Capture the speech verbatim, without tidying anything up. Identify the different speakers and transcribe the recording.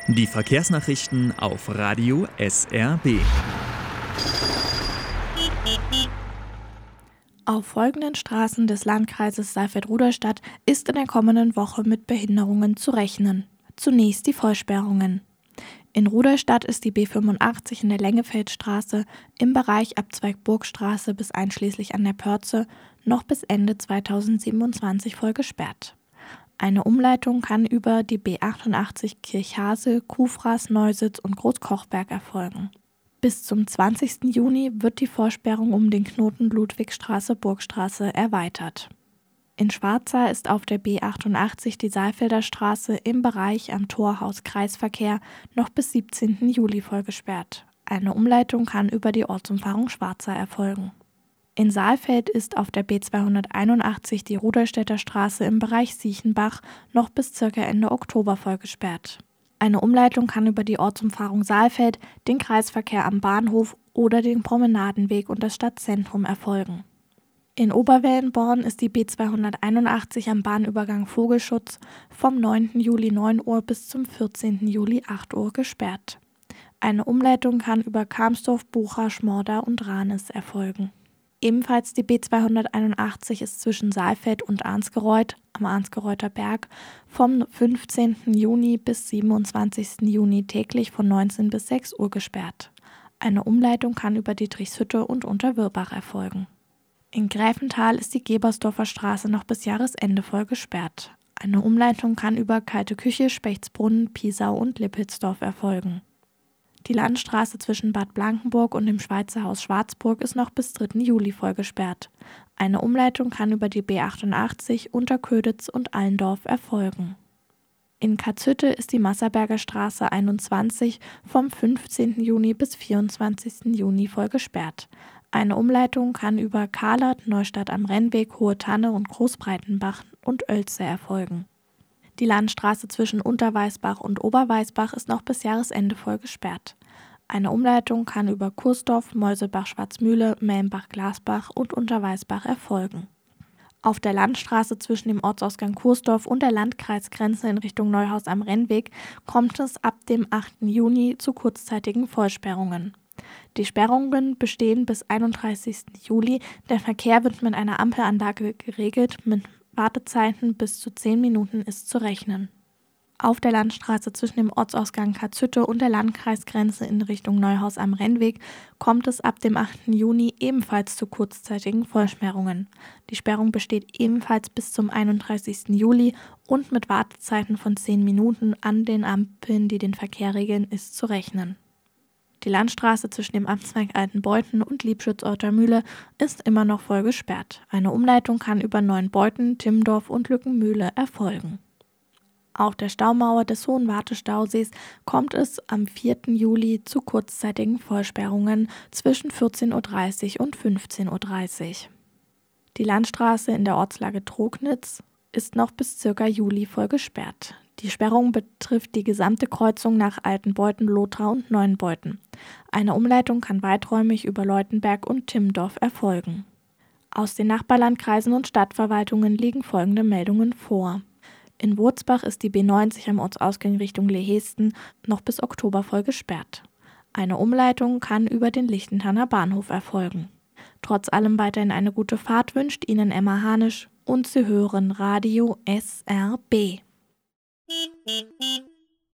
Speaker 1: Die Verkehrsnachrichten auf Radio S R B.
Speaker 2: Auf folgenden Straßen des Landkreises Saalfeld-Rudolstadt ist in der kommenden Woche mit Behinderungen zu rechnen. Zunächst die Vollsperrungen. In Rudolstadt ist die B fünfundachtzig in der Lengefeldstraße im Bereich Abzweig Burgstraße bis einschließlich an der Pörze noch bis Ende zweitausendsiebenundzwanzig voll gesperrt. Eine Umleitung kann über die B achtundachtzig Kirchhase, Kufras, Neusitz und Großkochberg erfolgen. Bis zum zwanzigsten Juni wird die Vorsperrung um den Knoten Ludwigstraße-Burgstraße erweitert. In Schwarza ist auf der B achtundachtzig die Saalfelder Straße im Bereich am Torhaus Kreisverkehr noch bis siebzehnten Juli voll gesperrt. Eine Umleitung kann über die Ortsumfahrung Schwarza erfolgen. In Saalfeld ist auf der B zweihunderteinundachtzig die Rudolstädter Straße im Bereich Siechenbach noch bis ca. Ende Oktober voll gesperrt. Eine Umleitung kann über die Ortsumfahrung Saalfeld, den Kreisverkehr am Bahnhof oder den Promenadenweg und das Stadtzentrum erfolgen. In Oberwellenborn ist die B zweihunderteinundachtzig am Bahnübergang Vogelschutz vom neunten Juli neun Uhr bis zum vierzehnten Juli acht Uhr gesperrt. Eine Umleitung kann über Kamsdorf, Bucha, Schmorda und Ranis erfolgen. Ebenfalls die B zweihunderteinundachtzig ist zwischen Saalfeld und Arnsgereuth am Arnsgereuter Berg vom fünfzehnten Juni bis siebenundzwanzigsten Juni täglich von neunzehn bis sechs Uhr gesperrt. Eine Umleitung kann über Dietrichshütte und Unterwürbach erfolgen. In Gräfenthal ist die Gebersdorfer Straße noch bis Jahresende voll gesperrt. Eine Umleitung kann über Kalte Küche, Spechtsbrunn, Piesau und Lippelsdorf erfolgen. Die Landstraße zwischen Bad Blankenburg und dem Schweizer Haus Schwarzburg ist noch bis dritten Juli voll gesperrt. Eine Umleitung kann über die B achtundachtzig, Unterköditz und Allendorf erfolgen. In Katzhütte ist die Masserberger Straße einundzwanzig vom fünfzehnten Juni bis vierundzwanzigsten Juni voll gesperrt. Eine Umleitung kann über Kahlert, Neustadt am Rennweg, Hohe Tanne und Großbreitenbach und Oelze erfolgen. Die Landstraße zwischen Unterweißbach und Oberweißbach ist noch bis Jahresende voll gesperrt. Eine Umleitung kann über Kursdorf, Mäusebach-Schwarzmühle, Melmbach-Glasbach und Unterweißbach erfolgen. Auf der Landstraße zwischen dem Ortsausgang Kursdorf und der Landkreisgrenze in Richtung Neuhaus am Rennweg kommt es ab dem achten Juni zu kurzzeitigen Vollsperrungen. Die Sperrungen bestehen bis einunddreißigsten Juli. Der Verkehr wird mit einer Ampelanlage geregelt, mit Wartezeiten bis zu zehn Minuten ist zu rechnen. Auf der Landstraße zwischen dem Ortsausgang Katzhütte und der Landkreisgrenze in Richtung Neuhaus am Rennweg kommt es ab dem achten Juni ebenfalls zu kurzzeitigen Vollsperrungen. Die Sperrung besteht ebenfalls bis zum einunddreißigsten Juli und mit Wartezeiten von zehn Minuten an den Ampeln, die den Verkehr regeln, ist zu rechnen. Die Landstraße zwischen dem Amtszweig Altenbeuthen und Liebschütz-Orter Mühle ist immer noch voll gesperrt. Eine Umleitung kann über Neuenbeuthen, Timmendorf und Lückenmühle erfolgen. Auf der Staumauer des Hohen Wartestausees kommt es am vierten Juli zu kurzzeitigen Vollsperrungen zwischen vierzehn Uhr dreißig und fünfzehn Uhr dreißig. Die Landstraße in der Ortslage Trognitz ist noch bis circa Juli voll gesperrt. Die Sperrung betrifft die gesamte Kreuzung nach Altenbeuthen, Lothar und Neuenbeuthen. Eine Umleitung kann weiträumig über Leutenberg und Timmendorf erfolgen. Aus den Nachbarlandkreisen und Stadtverwaltungen liegen folgende Meldungen vor. In Wurzbach ist die B neunzig am Ortsausgang Richtung Lehesten noch bis Oktober voll gesperrt. Eine Umleitung kann über den Lichtenthaner Bahnhof erfolgen. Trotz allem weiterhin eine gute Fahrt wünscht Ihnen Emma Hanisch und Sie hören Radio S R B. Beep, beep, beep.